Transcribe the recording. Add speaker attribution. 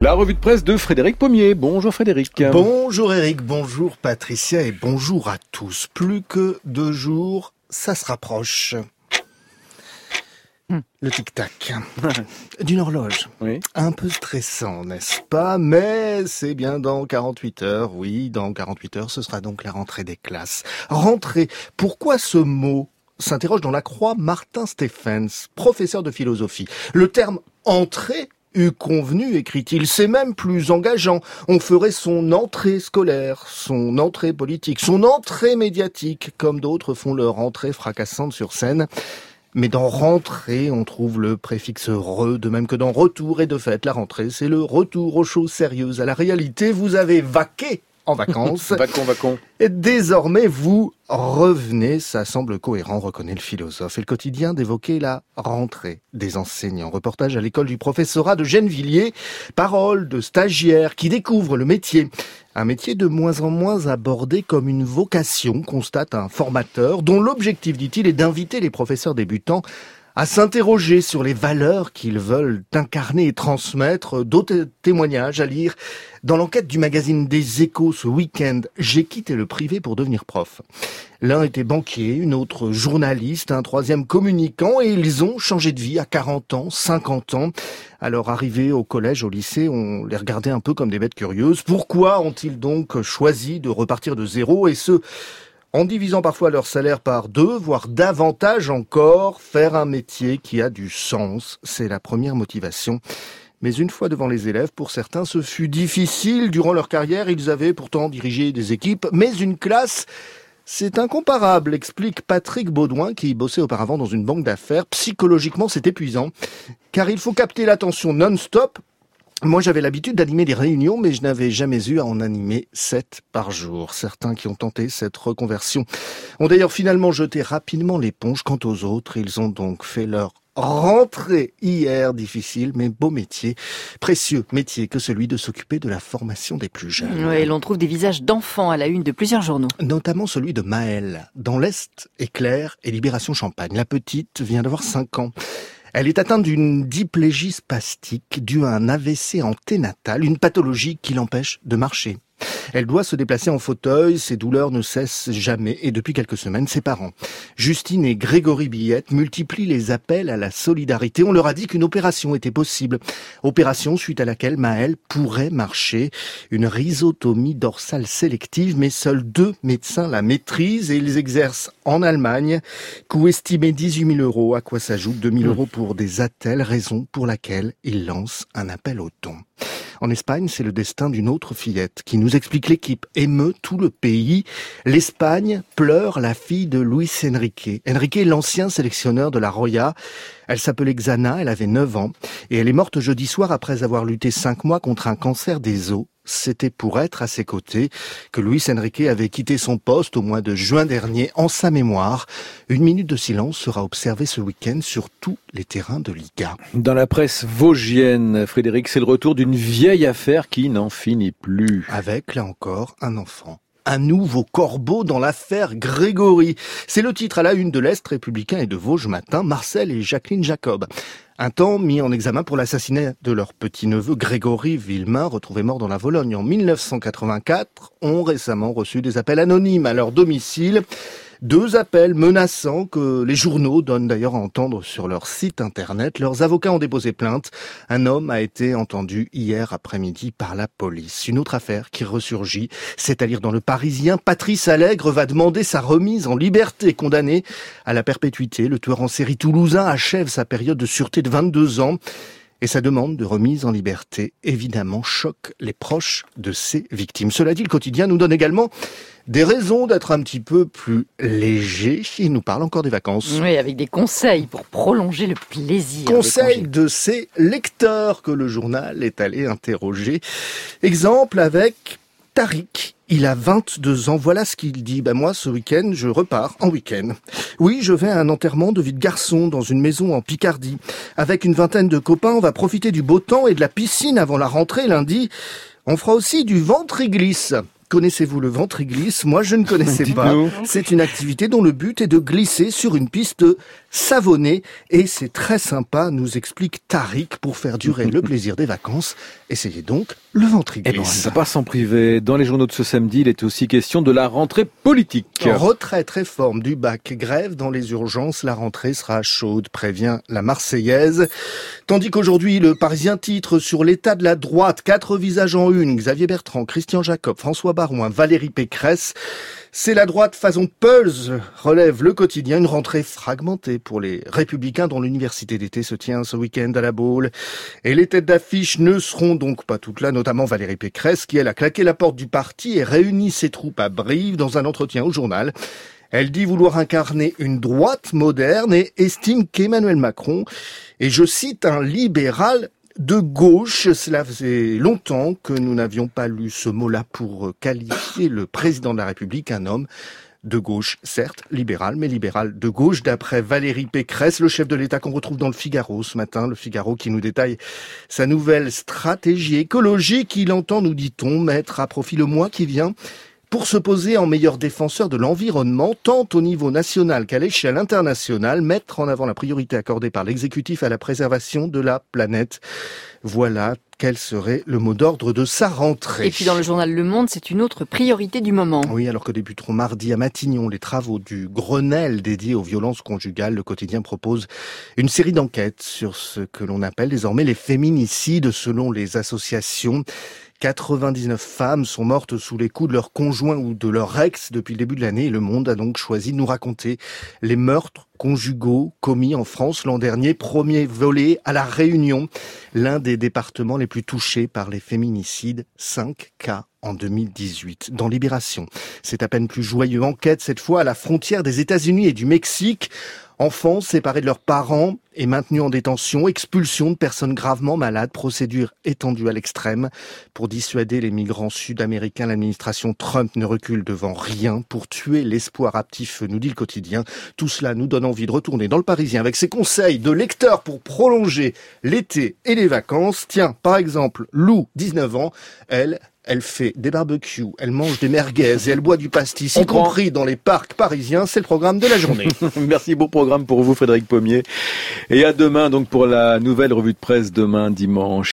Speaker 1: La revue de presse de Frédéric Pommier. Bonjour Frédéric.
Speaker 2: Bonjour Eric, bonjour Patricia et bonjour à tous. Plus que 2 jours, ça se rapproche. Le tic-tac d'une horloge.
Speaker 1: Oui.
Speaker 2: Un peu stressant, n'est-ce pas? Mais c'est bien dans 48 heures. Oui, dans 48 heures, ce sera donc la rentrée des classes. Rentrée, pourquoi ce mot? S'interroge dans La Croix Martin Stephens, professeur de philosophie. Le terme « entrée » eût convenu, écrit-il, c'est même plus engageant. On ferait son entrée scolaire, son entrée politique, son entrée médiatique, comme d'autres font leur entrée fracassante sur scène. Mais dans rentrée, on trouve le préfixe re, de même que dans retour, et de fait, la rentrée, c'est le retour aux choses sérieuses, à la réalité. Vous avez vaqué en vacances.
Speaker 1: Vacon.
Speaker 2: Et désormais, vous revenez, ça semble cohérent, reconnaît le philosophe. Et le quotidien d'évoquer la rentrée des enseignants. Reportage à l'école du professorat de Gennevilliers. Paroles de stagiaires qui découvrent le métier. Un métier de moins en moins abordé comme une vocation, constate un formateur, dont l'objectif, dit-il, est d'inviter les professeurs débutants à s'interroger sur les valeurs qu'ils veulent incarner et transmettre. D'autres témoignages à lire dans l'enquête du magazine des Échos ce week-end. J'ai quitté le privé pour devenir prof. L'un était banquier, une autre journaliste, un troisième communicant, et ils ont changé de vie à 40 ans, 50 ans. À leur arrivée au collège, au lycée, on les regardait un peu comme des bêtes curieuses. Pourquoi ont-ils donc choisi de repartir de zéro, et ce, en divisant parfois leur salaire par 2, voire davantage encore, faire un métier qui a du sens? C'est la première motivation. Mais une fois devant les élèves, pour certains, ce fut difficile. Durant leur carrière, ils avaient pourtant dirigé des équipes, mais une classe, c'est incomparable, explique Patrick Baudouin, qui bossait auparavant dans une banque d'affaires. Psychologiquement, c'est épuisant, car il faut capter l'attention non-stop. Moi, j'avais l'habitude d'animer des réunions, mais je n'avais jamais eu à en animer 7 par jour. Certains qui ont tenté cette reconversion ont d'ailleurs finalement jeté rapidement l'éponge. Quant aux autres, ils ont donc fait leur rentrée hier. Difficile, mais beau métier. Précieux métier que celui de s'occuper de la formation des plus jeunes.
Speaker 3: Oui, l'on trouve des visages d'enfants à la une de plusieurs journaux.
Speaker 2: Notamment celui de Maëlle. Dans l'Est, Éclair et Libération Champagne. La petite vient d'avoir 5 ans. Elle est atteinte d'une diplégie spastique due à un AVC anténatal, une pathologie qui l'empêche de marcher. Elle doit se déplacer en fauteuil, ses douleurs ne cessent jamais et depuis quelques semaines, ses parents, Justine et Grégory Billette, multiplient les appels à la solidarité. On leur a dit qu'une opération était possible. Opération suite à laquelle Maëlle pourrait marcher. Une rhizotomie dorsale sélective, mais seuls 2 médecins la maîtrisent et ils exercent en Allemagne. Coût estimé 18 000 €, à quoi s'ajoutent 2 000 € pour des attelles, raison pour laquelle ils lancent un appel aux dons. En Espagne, c'est le destin d'une autre fillette qui nous explique l'équipe émeut tout le pays. L'Espagne pleure la fille de Luis Enrique. Enrique est l'ancien sélectionneur de la Roya. Elle s'appelait Xana, elle avait 9 ans et elle est morte jeudi soir après avoir lutté 5 mois contre un cancer des os. C'était pour être à ses côtés que Luis Enrique avait quitté son poste au mois de juin dernier en sa mémoire. Une minute de silence sera observée ce week-end sur tous les terrains de Liga.
Speaker 1: Dans la presse vosgienne, Frédéric, c'est le retour d'une vieille affaire qui n'en finit plus.
Speaker 2: Avec, là encore, un enfant. Un nouveau corbeau dans l'affaire Grégory. C'est le titre à la une de l'Est républicain et de Vosges Matin, Marcel et Jacqueline Jacob. Un temps mis en examen pour l'assassinat de leur petit-neveu Grégory Villemain, retrouvé mort dans la Vologne en 1984, ont récemment reçu des appels anonymes à leur domicile. 2 appels menaçants que les journaux donnent d'ailleurs à entendre sur leur site internet. Leurs avocats ont déposé plainte. Un homme a été entendu hier après-midi par la police. Une autre affaire qui ressurgit, c'est à lire dans Le Parisien. Patrice Allègre va demander sa remise en liberté. Condamné à la perpétuité, le tueur en série toulousain achève sa période de sûreté de 22 ans. Et sa demande de remise en liberté, évidemment, choque les proches de ses victimes. Cela dit, le quotidien nous donne également des raisons d'être un petit peu plus léger. Il nous parle encore des vacances.
Speaker 3: Oui, avec des conseils pour prolonger le plaisir.
Speaker 2: Conseils de ses lecteurs que le journal est allé interroger. Exemple avec Tariq. Il a 22 ans, voilà ce qu'il dit. Moi, ce week-end, je repars en week-end. Oui, je vais à un enterrement de vie de garçon dans une maison en Picardie. Avec une vingtaine de copains, on va profiter du beau temps et de la piscine avant la rentrée lundi. On fera aussi du ventre-glisse. Connaissez-vous le ventriglisse? Moi, je ne connaissais pas. C'est une activité dont le but est de glisser sur une piste savonnée. Et c'est très sympa, nous explique Tariq, pour faire durer le plaisir des vacances. Essayez donc le ventriglisse.
Speaker 1: Eh ben, ça passe en privé. Dans les journaux de ce samedi, il est aussi question de la rentrée politique.
Speaker 2: Retraite, réforme du bac, grève dans les urgences. La rentrée sera chaude, prévient la Marseillaise. Tandis qu'aujourd'hui, le Parisien titre sur l'état de la droite. 4 visages en une. Xavier Bertrand, Christian Jacob, François Baroin, Valérie Pécresse. C'est la droite façon Pulse, relève le quotidien, une rentrée fragmentée pour les Républicains dont l'université d'été se tient ce week-end à la Baule. Et les têtes d'affiche ne seront donc pas toutes là, notamment Valérie Pécresse qui, elle, a claqué la porte du parti et réuni ses troupes à Brive dans un entretien au journal. Elle dit vouloir incarner une droite moderne et estime qu'Emmanuel Macron est, je cite, un libéral de gauche. Cela faisait longtemps que nous n'avions pas lu ce mot-là pour qualifier le président de la République, un homme de gauche, certes, libéral, mais libéral de gauche, d'après Valérie Pécresse, le chef de l'État qu'on retrouve dans le Figaro ce matin. Le Figaro qui nous détaille sa nouvelle stratégie écologique qu'il entend, nous dit-on, mettre à profit le mois qui vient pour se poser en meilleur défenseur de l'environnement, tant au niveau national qu'à l'échelle internationale, mettre en avant la priorité accordée par l'exécutif à la préservation de la planète. Voilà quel serait le mot d'ordre de sa rentrée.
Speaker 3: Et puis dans le journal Le Monde, c'est une autre priorité du moment.
Speaker 2: Oui, alors que débuteront mardi à Matignon les travaux du Grenelle dédié aux violences conjugales, le quotidien propose une série d'enquêtes sur ce que l'on appelle désormais les féminicides selon les associations. 99 femmes sont mortes sous les coups de leur conjoint ou de leur ex depuis le début de l'année. Et Le Monde a donc choisi de nous raconter les meurtres conjugaux commis en France l'an dernier. Premier volet à La Réunion, l'un des départements les plus touchés par les féminicides. 5 cas en 2018. Dans Libération, c'est à peine plus joyeux. Enquête cette fois à la frontière des États-Unis et du Mexique. Enfants séparés de leurs parents et maintenus en détention, expulsion de personnes gravement malades, procédure étendue à l'extrême. Pour dissuader les migrants sud-américains, l'administration Trump ne recule devant rien pour tuer l'espoir actif, nous dit le quotidien. Tout cela nous donne envie de retourner dans le Parisien avec ses conseils de lecteur pour prolonger l'été et les vacances. Tiens, par exemple, Lou, 19 ans, elle fait des barbecues, elle mange des merguez et elle boit du pastis, y compris dans les parcs parisiens. C'est le programme de la journée.
Speaker 1: Merci, beau programme pour vous, Frédéric Pommier. Et à demain, donc, pour la nouvelle revue de presse, demain, dimanche.